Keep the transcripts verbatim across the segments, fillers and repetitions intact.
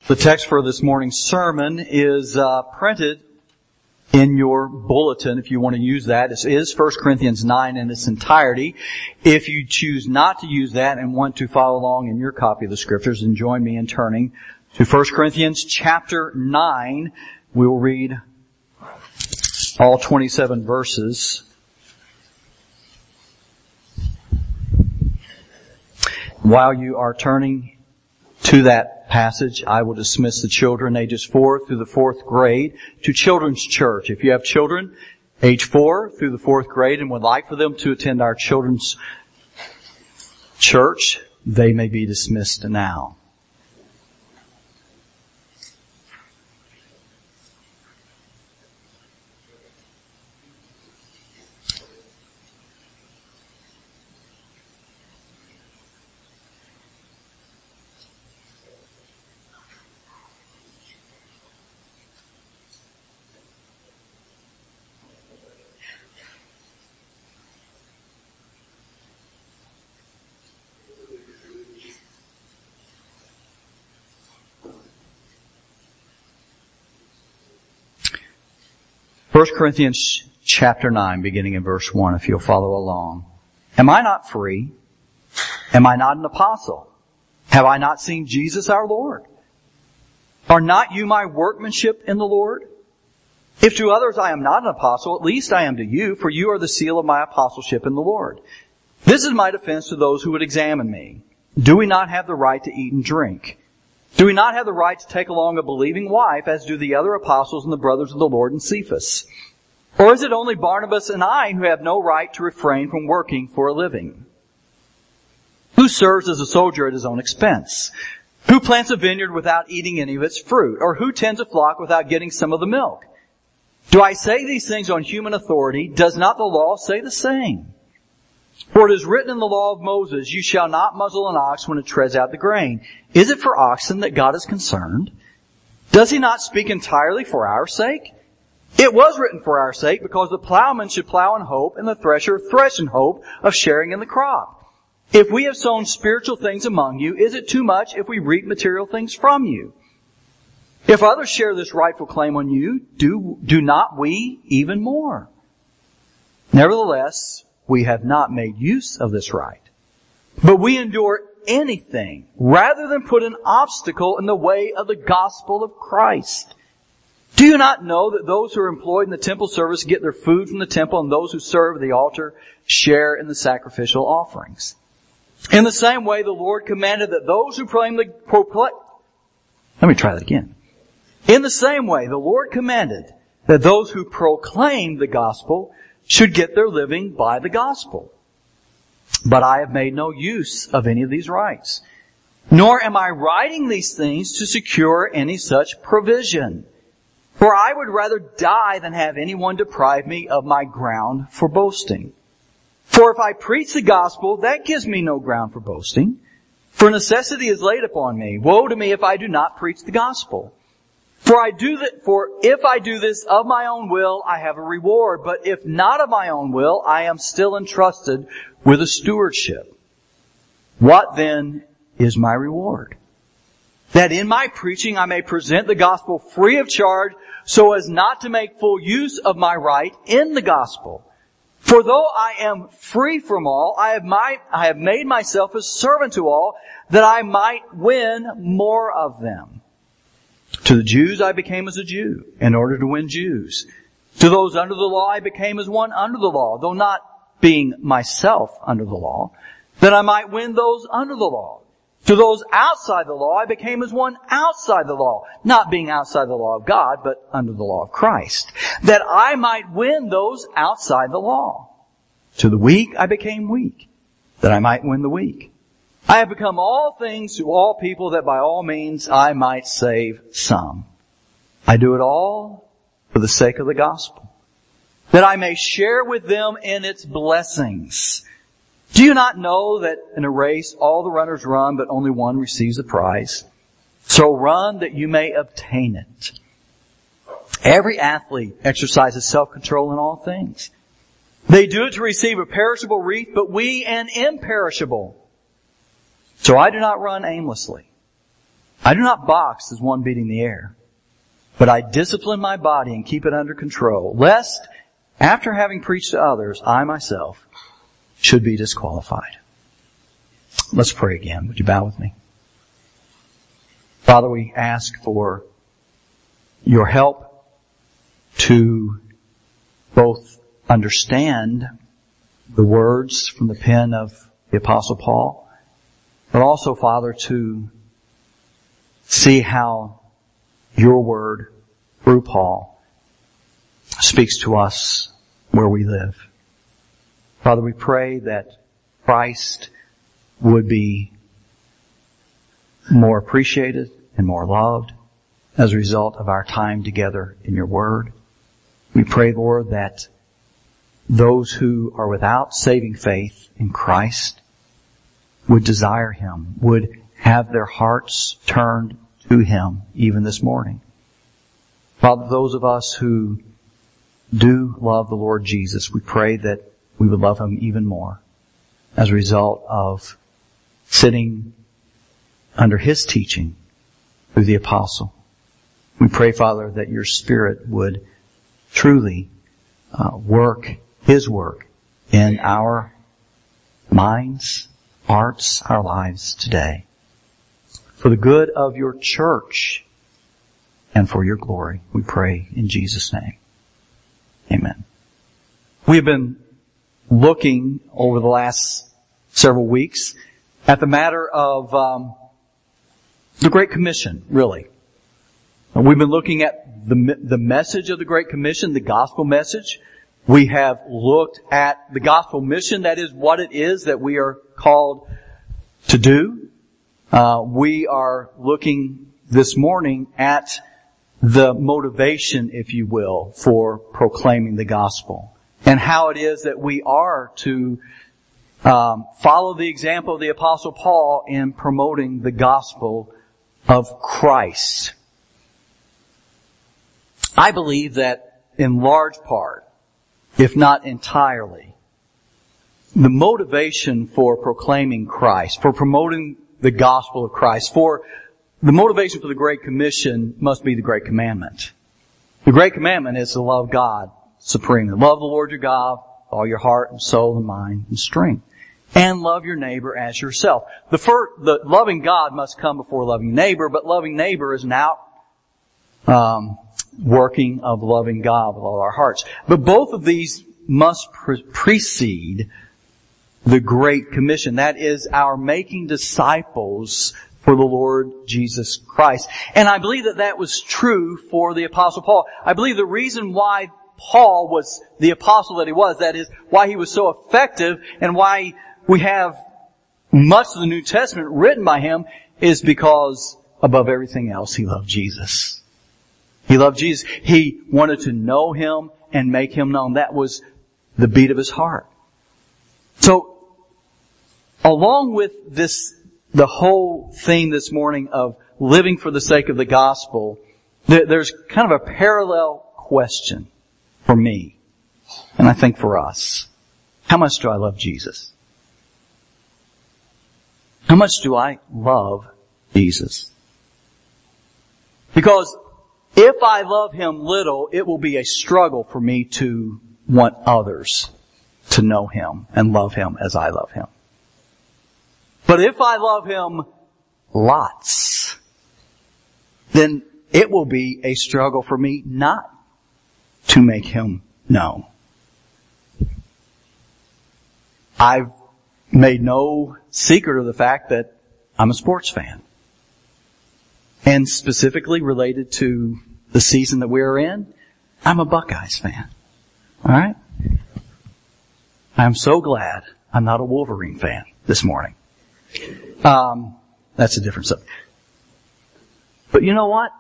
The text for this morning's sermon is uh, printed in your bulletin if you want to use that. It is First Corinthians nine in its entirety. If you choose not to use that and want to follow along in your copy of the Scriptures, then join me in turning to First Corinthians chapter nine. We will read all twenty-seven verses. While you are turning to that passage, I will dismiss the children ages four through the fourth grade to Children's Church. If you have children age four through the fourth grade and would like for them to attend our Children's Church, they may be dismissed now. First Corinthians chapter nine, beginning in verse one, if you'll follow along. Am I not free? Am I not an apostle? Have I not seen Jesus our Lord? Are not you my workmanship in the Lord? If to others I am not an apostle, at least I am to you, for you are the seal of my apostleship in the Lord. This is my defense to those who would examine me. Do we not have the right to eat and drink? Do we not have the right to take along a believing wife, as do the other apostles and the brothers of the Lord and Cephas? Or is it only Barnabas and I who have no right to refrain from working for a living? Who serves as a soldier at his own expense? Who plants a vineyard without eating any of its fruit? Or who tends a flock without getting some of the milk? Do I say these things on human authority? Does not the law say the same? For it is written in the law of Moses, you shall not muzzle an ox when it treads out the grain. Is it for oxen that God is concerned? Does he not speak entirely for our sake? It was written for our sake, because the plowman should plow in hope, and the thresher thresh in hope of sharing in the crop. If we have sown spiritual things among you, is it too much if we reap material things from you? If others share this rightful claim on you, do, do not we even more? Nevertheless, we have not made use of this right. But we endure anything rather than put an obstacle in the way of the gospel of Christ. Do you not know that those who are employed in the temple service get their food from the temple, and those who serve at the altar share in the sacrificial offerings? In the same way, the Lord commanded that those who proclaim the proclaim. Let me try that again. In the same way, the Lord commanded that those who proclaim the gospel should get their living by the gospel. But I have made no use of any of these rights, nor am I writing these things to secure any such provision. For I would rather die than have anyone deprive me of my ground for boasting. For if I preach the gospel, that gives me no ground for boasting. For necessity is laid upon me. Woe to me if I do not preach the gospel. For I do that, for if I do this of my own will, I have a reward. But if not of my own will, I am still entrusted with a stewardship. What then is my reward? That in my preaching I may present the gospel free of charge, so as not to make full use of my right in the gospel. For though I am free from all, I have, my, I have made myself a servant to all, that I might win more of them. To the Jews I became as a Jew, in order to win Jews. To those under the law I became as one under the law, though not being myself under the law, that I might win those under the law. To those outside the law I became as one outside the law, not being outside the law of God, but under the law of Christ, that I might win those outside the law. To the weak I became weak, that I might win the weak. I have become all things to all people, that by all means I might save some. I do it all for the sake of the gospel, that I may share with them in its blessings. Do you not know that in a race all the runners run, but only one receives the prize? So run that you may obtain it. Every athlete exercises self-control in all things. They do it to receive a perishable wreath, but we an imperishable. So I do not run aimlessly. I do not box as one beating the air, but I discipline my body and keep it under control, lest, after having preached to others, I myself should be disqualified. Let's pray again. Would you bow with me? Father, we ask for your help to both understand the words from the pen of the Apostle Paul, but also, Father, to see how your word, through Paul, speaks to us where we live. Father, we pray that Christ would be more appreciated and more loved as a result of our time together in your word. We pray, Lord, that those who are without saving faith in Christ would desire Him, would have their hearts turned to Him even this morning. Father, those of us who do love the Lord Jesus, we pray that we would love Him even more as a result of sitting under His teaching through the apostle. We pray, Father, that your Spirit would truly uh, work His work in our minds, hearts, our lives today, for the good of your church and for your glory. We pray in Jesus' name. Amen. We have been looking over the last several weeks at the matter of um, the Great Commission, really. We've been looking at the the message of the Great Commission, the gospel message. We have looked at the gospel mission, that is what it is that we are called to do. Uh, we are looking this morning at the motivation, if you will, for proclaiming the gospel, and how it is that we are to um, follow the example of the Apostle Paul in promoting the gospel of Christ. I believe that in large part, if not entirely, the motivation for proclaiming Christ, for promoting the gospel of Christ, for the motivation for the Great Commission must be the Great Commandment. The Great Commandment is to love God supremely. Love the Lord your God with all your heart and soul and mind and strength. And love your neighbor as yourself. The first, the loving God must come before loving neighbor, but loving neighbor is an out, um, working of loving God with all our hearts. But both of these must pre- precede the Great Commission. That is our making disciples for the Lord Jesus Christ. And I believe that that was true for the Apostle Paul. I believe the reason why Paul was the apostle that he was, that is why he was so effective and why we have much of the New Testament written by him, is because above everything else he loved Jesus. He loved Jesus. He wanted to know Him and make Him known. That was the beat of his heart. So, along with this, the whole theme this morning of living for the sake of the gospel, there's kind of a parallel question for me, and I think for us. How much do I love Jesus? How much do I love Jesus? Because if I love Him little, it will be a struggle for me to want others to know Him and love Him as I love Him. But if I love Him lots, then it will be a struggle for me not to make Him known. I've made no secret of the fact that I'm a sports fan. And specifically related to the season that we're in, I'm a Buckeyes fan. Alright? I'm so glad I'm not a Wolverine fan this morning. Um, that's a different subject. But you know what?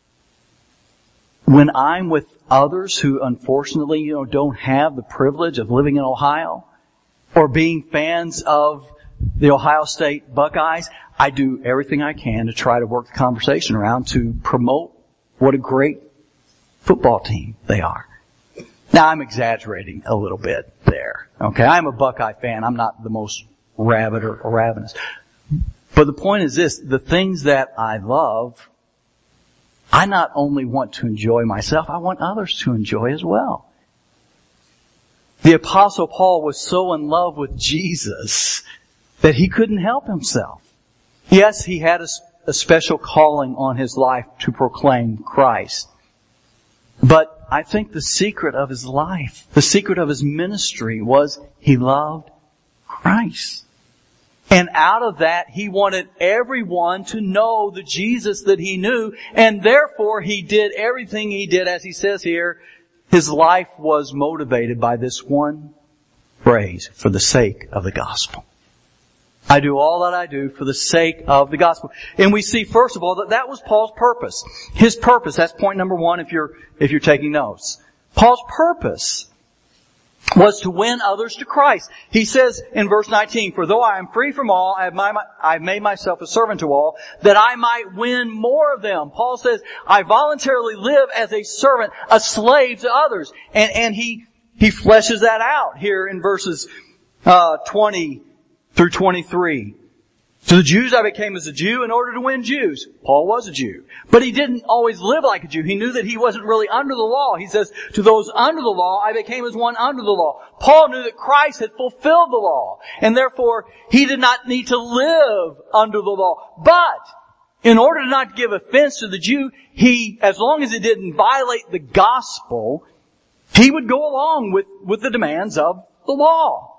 When I'm with others who unfortunately, you know, don't have the privilege of living in Ohio or being fans of the Ohio State Buckeyes, I do everything I can to try to work the conversation around to promote what a great football team they are. Now, I'm exaggerating a little bit there. Okay, I'm a Buckeye fan. I'm not the most rabid or ravenous. But the point is this, the things that I love, I not only want to enjoy myself, I want others to enjoy as well. The Apostle Paul was so in love with Jesus that he couldn't help himself. Yes, he had a, a special calling on his life to proclaim Christ. But I think the secret of his life, the secret of his ministry was he loved Christ. And out of that, he wanted everyone to know the Jesus that he knew, and therefore he did everything he did, as he says here. His life was motivated by this one phrase, for the sake of the gospel. I do all that I do for the sake of the gospel. And we see, first of all, that that was Paul's purpose. His purpose, that's point number one if you're, if you're taking notes. Paul's purpose was to win others to Christ. He says in verse nineteen, for though I am free from all, I have, my, I have made myself a servant to all, that I might win more of them. Paul says, I voluntarily live as a servant, a slave to others. And, and he, he fleshes that out here in verses, uh, twenty through twenty-three. To the Jews I became as a Jew in order to win Jews. Paul was a Jew. But he didn't always live like a Jew. He knew that he wasn't really under the law. He says, to those under the law, I became as one under the law. Paul knew that Christ had fulfilled the law. And therefore, he did not need to live under the law. But, in order not to give offense to the Jew, he, as long as it didn't violate the gospel, he would go along with, with the demands of the law.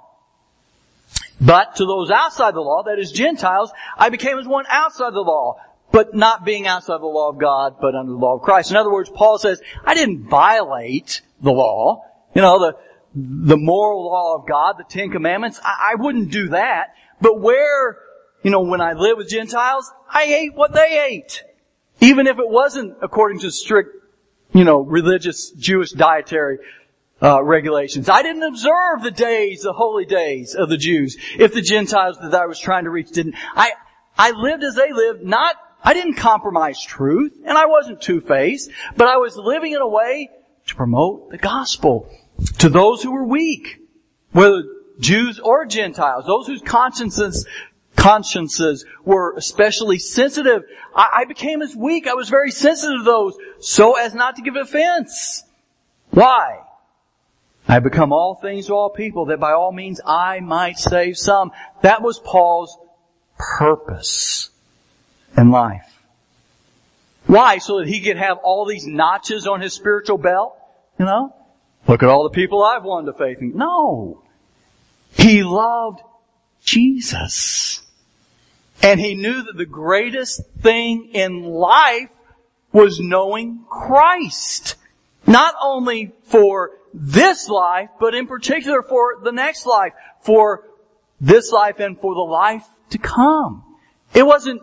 But to those outside the law, that is Gentiles, I became as one outside the law, but not being outside the law of God, but under the law of Christ. In other words, Paul says, I didn't violate the law. You know, the, the moral law of God, the Ten Commandments. I, I wouldn't do that. But where, you know, when I lived with Gentiles, I ate what they ate. Even if it wasn't according to strict, you know, religious Jewish dietary Uh, regulations. I didn't observe the days, the holy days of the Jews, if the Gentiles that I was trying to reach didn't. I, I lived as they lived, not, I didn't compromise truth, and I wasn't two-faced, but I was living in a way to promote the gospel to those who were weak, whether Jews or Gentiles, those whose consciences, consciences were especially sensitive. I, I became as weak, I was very sensitive to those, so as not to give offense. Why? I have become all things to all people, that by all means I might save some. That was Paul's purpose in life. Why? So that he could have all these notches on his spiritual belt? You know? Look at all the people I've won to faith in. No. He loved Jesus. And he knew that the greatest thing in life was knowing Christ. Not only for this life, but in particular for the next life, for this life and for the life to come. It wasn't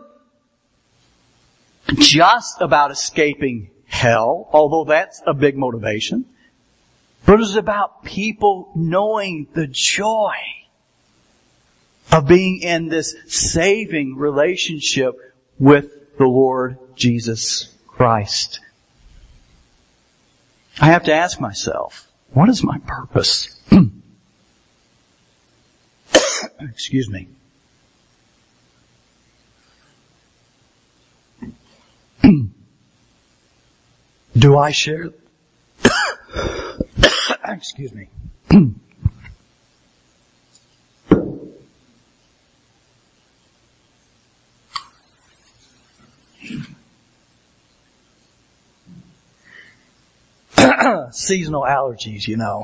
just about escaping hell, although that's a big motivation, but it was about people knowing the joy of being in this saving relationship with the Lord Jesus Christ. I have to ask myself, what is my purpose? Excuse me. Do I share? Excuse me. Seasonal allergies, you know.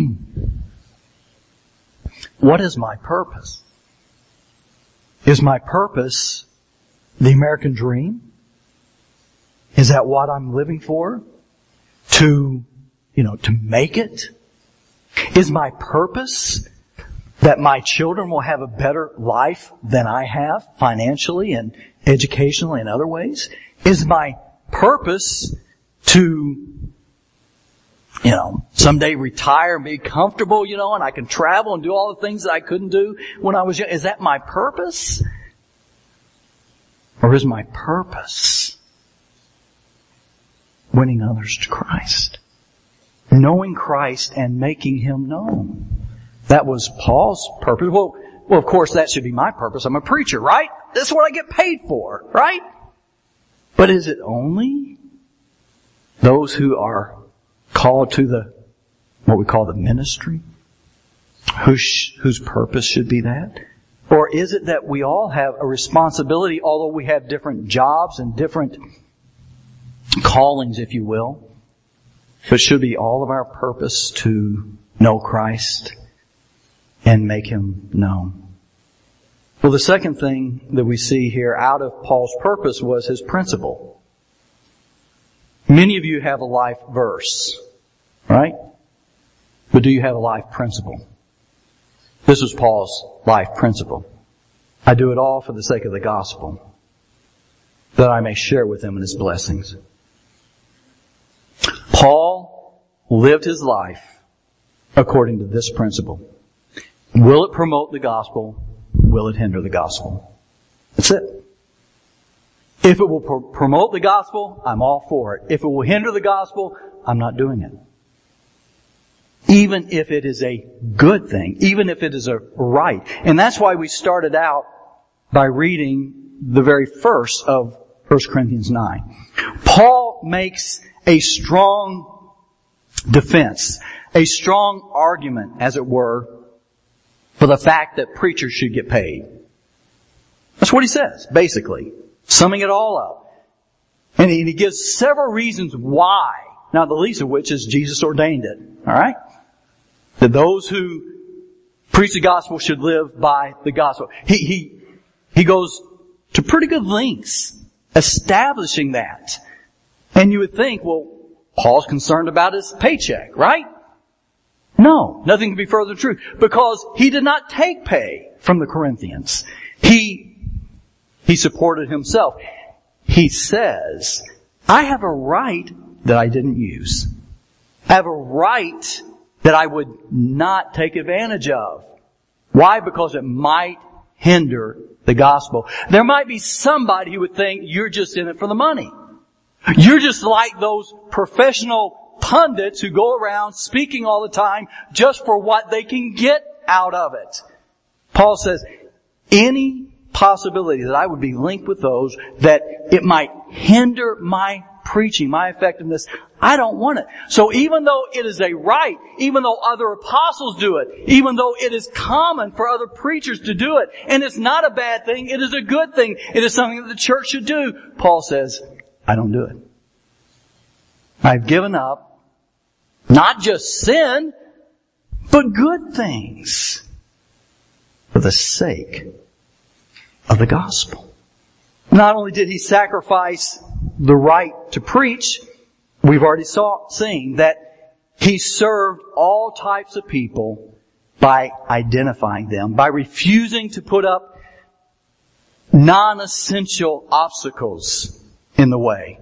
What is my purpose? Is my purpose the American dream? Is that what I'm living for? To, you know, to make it? Is my purpose that my children will have a better life than I have, financially and educationally and other ways? Is my purpose to, you know, someday retire and be comfortable, you know, and I can travel and do all the things that I couldn't do when I was young? Is that my purpose? Or is my purpose winning others to Christ? Knowing Christ and making Him known. That was Paul's purpose. Well, well, of course that should be my purpose. I'm a preacher, right? That's what I get paid for, right? But is it only those who are called to the, what we call the ministry? Whose, whose purpose should be that? Or is it that we all have a responsibility, although we have different jobs and different callings, if you will, but should be all of our purpose to know Christ and make Him known? Well, the second thing that we see here out of Paul's purpose was his principle. Many of you have a life verse, right? But do you have a life principle? This was Paul's life principle. I do it all for the sake of the gospel, that I may share with them in His blessings. Paul lived his life according to this principle. Will it promote the gospel? Will it hinder the gospel? That's it. If it will pro- promote the gospel, I'm all for it. If it will hinder the gospel, I'm not doing it. Even if it is a good thing, even if it is a right. And that's why we started out by reading the very first of First Corinthians nine. Paul makes a strong defense, a strong argument, as it were, for the fact that preachers should get paid. That's what he says, basically. Summing it all up. And he, and he gives several reasons why, not the least of which is Jesus ordained it. Alright? That those who preach the gospel should live by the gospel. He, he, he goes to pretty good lengths establishing that. And you would think, well, Paul's concerned about his paycheck, right? No, nothing could be further true. Because he did not take pay from the Corinthians. He, he supported himself. He says, I have a right that I didn't use. I have a right that I would not take advantage of. Why? Because it might hinder the gospel. There might be somebody who would think you're just in it for the money. You're just like those professional pundits who go around speaking all the time just for what they can get out of it. Paul says, any possibility that I would be linked with those, that it might hinder my preaching, my effectiveness, I don't want it. So even though it is a right, even though other apostles do it, even though it is common for other preachers to do it, and it's not a bad thing, it is a good thing, it is something that the church should do, Paul says, I don't do it. I've given up not just sin, but good things for the sake of the gospel. Not only did he sacrifice the right to preach, we've already saw, seen that he served all types of people by identifying them, by refusing to put up non-essential obstacles in the way.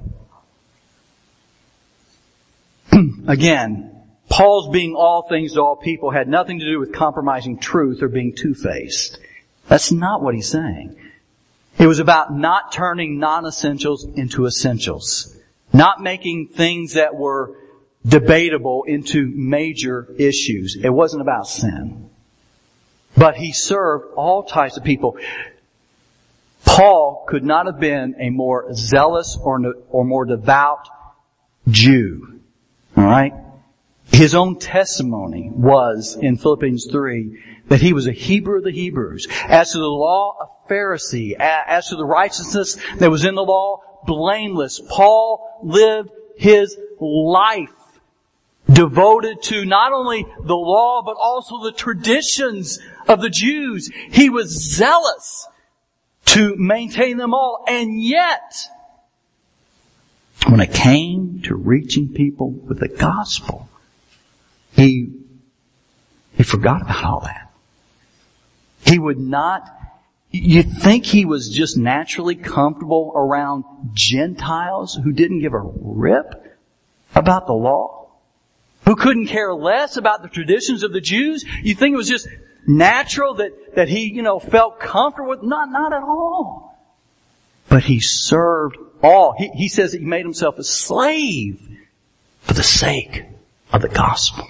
Again, Paul's being all things to all people had nothing to do with compromising truth or being two-faced. That's not what he's saying. It was about not turning non-essentials into essentials. Not making things that were debatable into major issues. It wasn't about sin. But he served all types of people. Paul could not have been a more zealous or, or more devout Jew. Alright? His own testimony was, in Philippians three, that he was a Hebrew of the Hebrews. As to the law, a Pharisee. As to the righteousness that was in the law, blameless. Paul lived his life devoted to not only the law, but also the traditions of the Jews. He was zealous to maintain them all. And yet, when it came to reaching people with the gospel, he, he forgot about all that. He would not, you'd think he was just naturally comfortable around Gentiles who didn't give a rip about the law, who couldn't care less about the traditions of the Jews. You'd think it was just natural that, that he, you know, felt comfortable with, not, not at all. But he served all. He, he says that he made himself a slave for the sake of the gospel.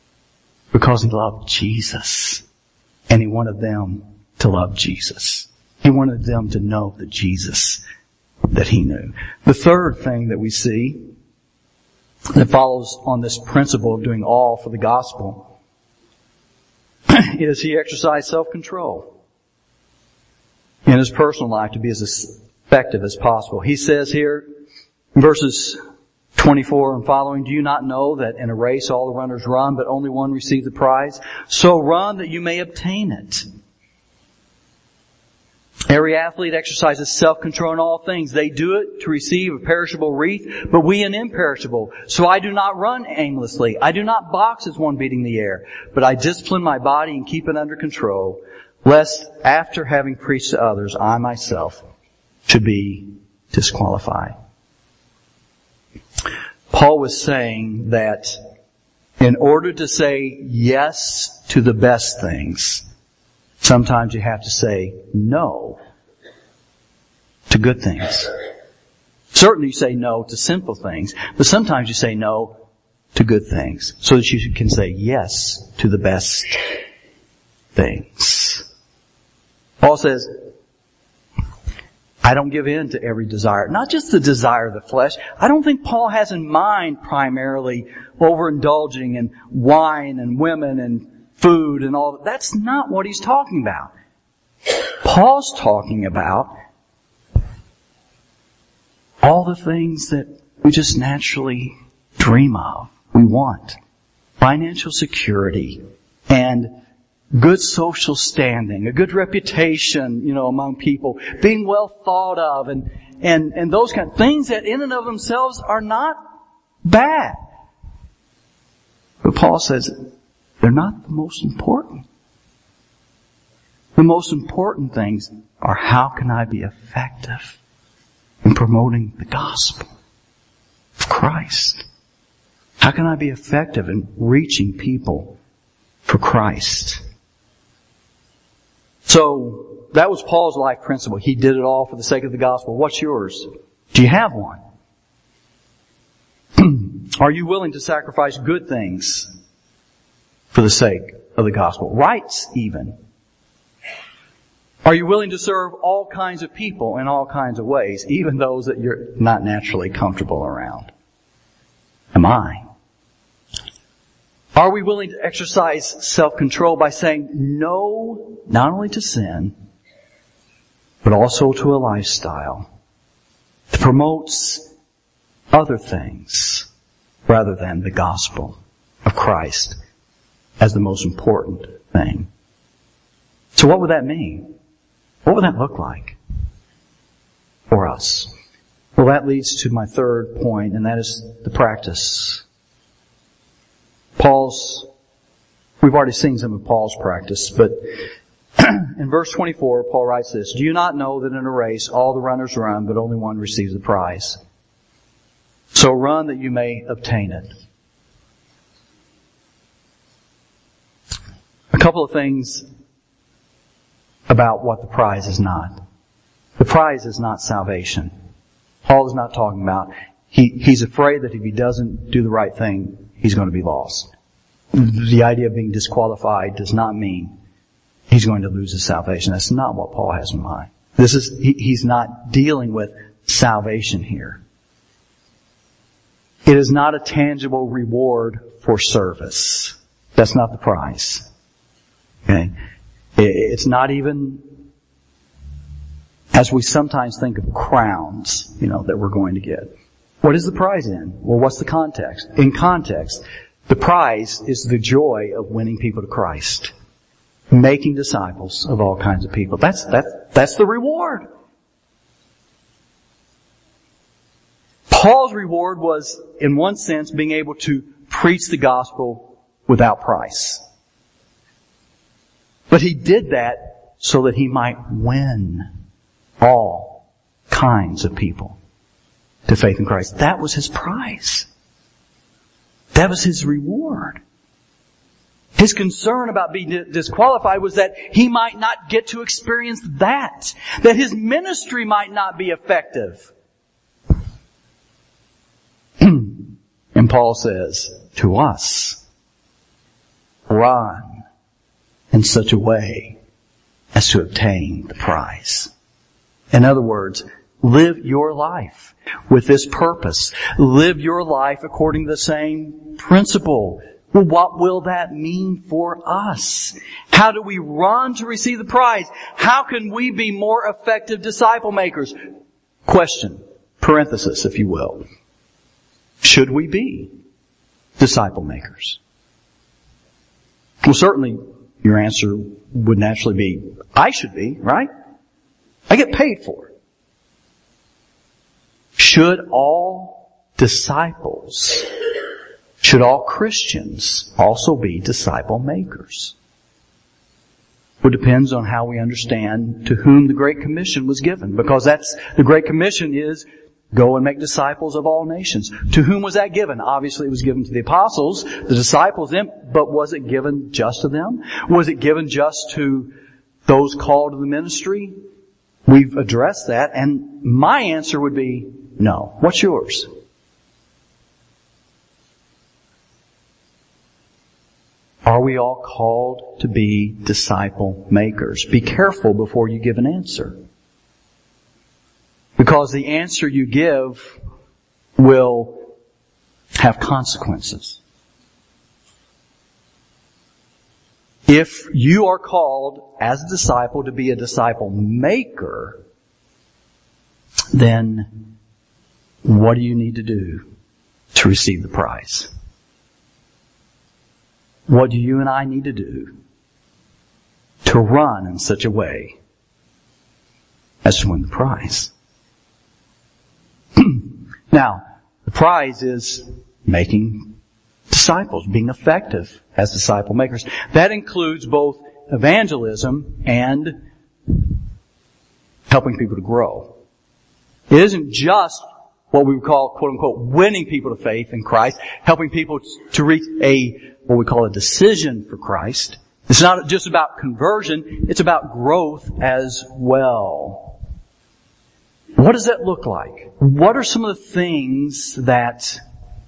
Because he loved Jesus. And he wanted them to love Jesus. He wanted them to know the Jesus that he knew. The third thing that we see that follows on this principle of doing all for the gospel is he exercised self-control in his personal life to be as effective as possible. He says here in verses twenty-four and following, do you not know that in a race all the runners run, but only one receives the prize? So run that you may obtain it. Every athlete exercises self-control in all things. They do it to receive a perishable wreath, but we an imperishable. So I do not run aimlessly. I do not box as one beating the air, but I discipline my body and keep it under control, lest after having preached to others, I myself should be disqualified. Paul was saying that in order to say yes to the best things, sometimes you have to say no to good things. Certainly you say no to sinful things, but sometimes you say no to good things so that you can say yes to the best things. Paul says, I don't give in to every desire. Not just the desire of the flesh. I don't think Paul has in mind primarily overindulging in wine and women and food and all that. That's not what he's talking about. Paul's talking about all the things that we just naturally dream of, we want. Financial security and good social standing, a good reputation, you know, among people, being well thought of, and, and, and those kind of things that in and of themselves are not bad. But Paul says they're not the most important. The most important things are how can I be effective in promoting the gospel of Christ? How can I be effective in reaching people for Christ? So, that was Paul's life principle. He did it all for the sake of the gospel. What's yours? Do you have one? Are you willing to sacrifice good things for the sake of the gospel? Rights, even. Are you willing to serve all kinds of people in all kinds of ways, even those that you're not naturally comfortable around? Am I? Are we willing to exercise self-control by saying no, not only to sin, but also to a lifestyle that promotes other things rather than the gospel of Christ as the most important thing? So what would that mean? What would that look like for us? Well, that leads to my third point, and that is the practice. Paul's, we've already seen some of Paul's practice, but in verse twenty-four, Paul writes this, do you not know that in a race all the runners run, but only one receives the prize? So run that you may obtain it. A couple of things about what the prize is not. The prize is not salvation. Paul is not talking about, he, he's afraid that if he doesn't do the right thing, he's going to be lost. The idea of being disqualified does not mean he's going to lose his salvation. That's not what Paul has in mind. This is, he, he's not dealing with salvation here. It is not a tangible reward for service. That's not the prize. Okay? It's not even, as we sometimes think of crowns, you know, that we're going to get. What is the prize in? Well, what's the context? In context, the prize is the joy of winning people to Christ. Making disciples of all kinds of people. That's, that's, that's the reward. Paul's reward was, in one sense, being able to preach the gospel without price. But he did that so that he might win all kinds of people to faith in Christ. That was his prize. That was his reward. His concern about being disqualified was that he might not get to experience that. That his ministry might not be effective. And Paul says to us, run in such a way as to obtain the prize. In other words, live your life with this purpose. Live your life according to the same principle. Well, what will that mean for us? How do we run to receive the prize? How can we be more effective disciple makers? Question, parenthesis, if you will. Should we be disciple makers? Well, certainly your answer would naturally be, I should be, right? I get paid for it. Should all disciples, should all Christians also be disciple makers? Well, it depends on how we understand to whom the Great Commission was given. Because that's, the Great Commission is, go and make disciples of all nations. To whom was that given? Obviously it was given to the apostles, the disciples, them, but was it given just to them? Was it given just to those called to the ministry? We've addressed that, and my answer would be no. What's yours? Are we all called to be disciple makers? Be careful before you give an answer. Because the answer you give will have consequences. If you are called as a disciple to be a disciple maker, then what do you need to do to receive the prize? What do you and I need to do to run in such a way as to win the prize? Now, the prize is making disciples, being effective as disciple makers. That includes both evangelism and helping people to grow. It isn't just what we would call, quote unquote, winning people to faith in Christ, helping people to reach a, what we call a decision for Christ. It's not just about conversion, it's about growth as well. What does that look like? What are some of the things that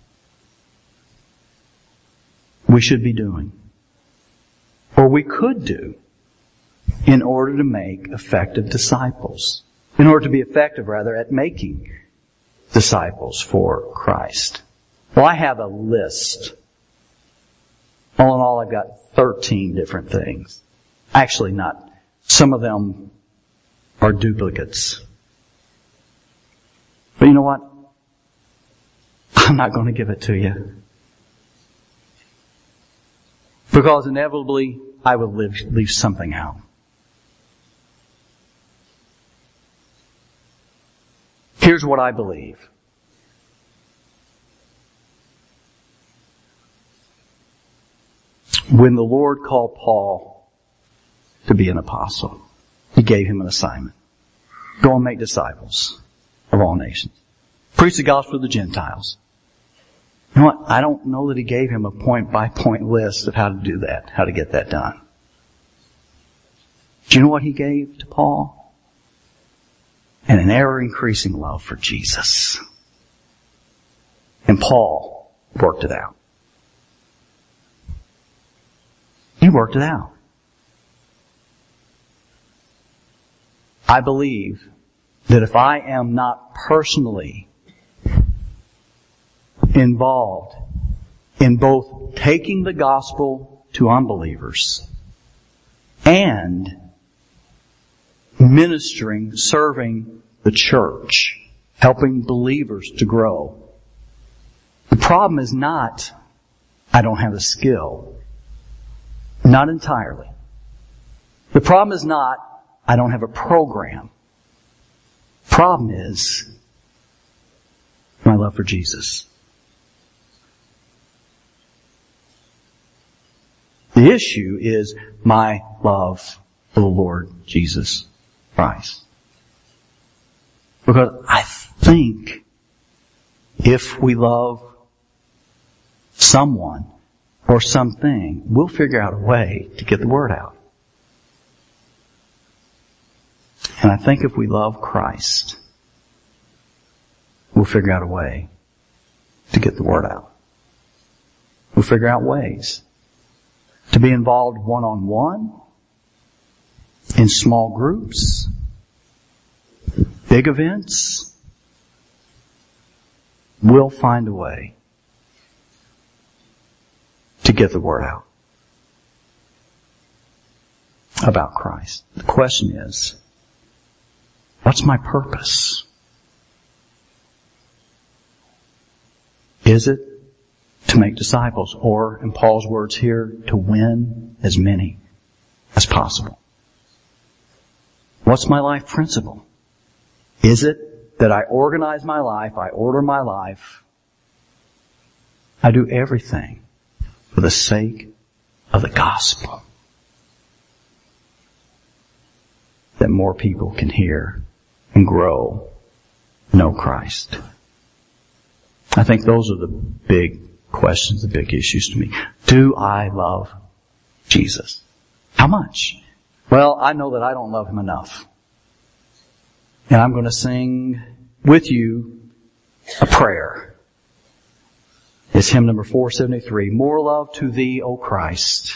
we should be doing? Or we could do in order to make effective disciples? In order to be effective, rather, at making disciples for Christ. Well, I have a list. All in all, I've got thirteen different things. Actually, not. Some of them are duplicates. But you know what? I'm not going to give it to you. Because inevitably, I will leave, leave something out. Here's what I believe. When the Lord called Paul to be an apostle, He gave him an assignment. Go and make disciples of all nations. Preach the gospel to the Gentiles. You know what? I don't know that He gave him a point-by-point list of how to do that, how to get that done. Do you know what He gave to Paul? And an ever-increasing love for Jesus. And Paul worked it out. He worked it out. I believe that if I am not personally involved in both taking the gospel to unbelievers and ministering, serving the church, helping believers to grow, the problem is not I don't have the skill. Not entirely. The problem is not I don't have a program. Problem is my love for Jesus. The issue is my love for the Lord Jesus Christ. Because I think if we love someone or something, we'll figure out a way to get the word out. And I think if we love Christ, we'll figure out a way to get the word out. We'll figure out ways to be involved one-on-one in small groups, big events, we'll find a way to get the word out about Christ. The question is, what's my purpose? Is it to make disciples, or, in Paul's words here, to win as many as possible? What's my life principle? Is it that I organize my life, I order my life, I do everything for the sake of the gospel, that more people can hear and grow, know Christ? I think those are the big questions, the big issues to me. Do I love Jesus? How much? Well, I know that I don't love Him enough. And I'm going to sing with you a prayer. It's hymn number four seventy-three. More love to Thee, O Christ.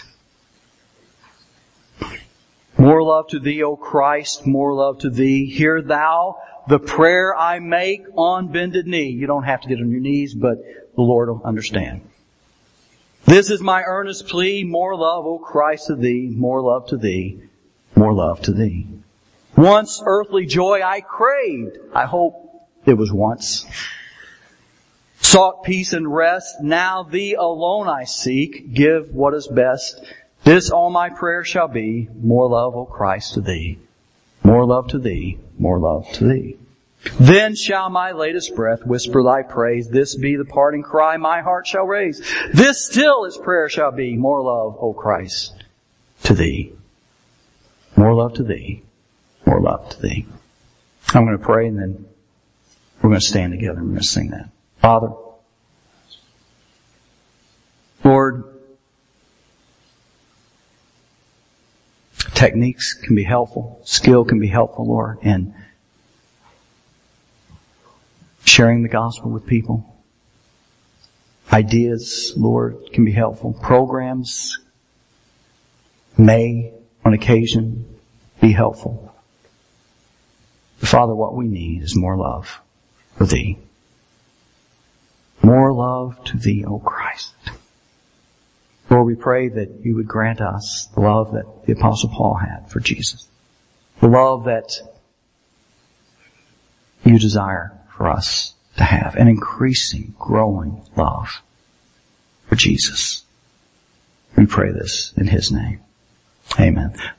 More love to Thee, O Christ, more love to Thee. Hear Thou the prayer I make on bended knee. You don't have to get on your knees, but the Lord will understand. This is my earnest plea. More love, O Christ, to Thee. More love to Thee. More love to Thee. Once earthly joy I craved. I hope it was once. Sought peace and rest. Now Thee alone I seek. Give what is best. This all my prayer shall be. More love, O Christ, to Thee. More love to Thee. More love to Thee. Then shall my latest breath whisper Thy praise. This be the parting cry my heart shall raise. This still its prayer shall be. More love, O Christ, to Thee. More love to Thee. More love to Thee. I'm going to pray, and then we're going to stand together and we're going to sing that. Father, Lord, techniques can be helpful. Skill can be helpful, Lord, in sharing the gospel with people. Ideas, Lord, can be helpful. Programs may, on occasion, be helpful. But Father, what we need is more love for Thee. More love to Thee, O Christ. Lord, we pray that You would grant us the love that the Apostle Paul had for Jesus. The love that You desire for us to have. An increasing, growing love for Jesus. We pray this in His name. Amen.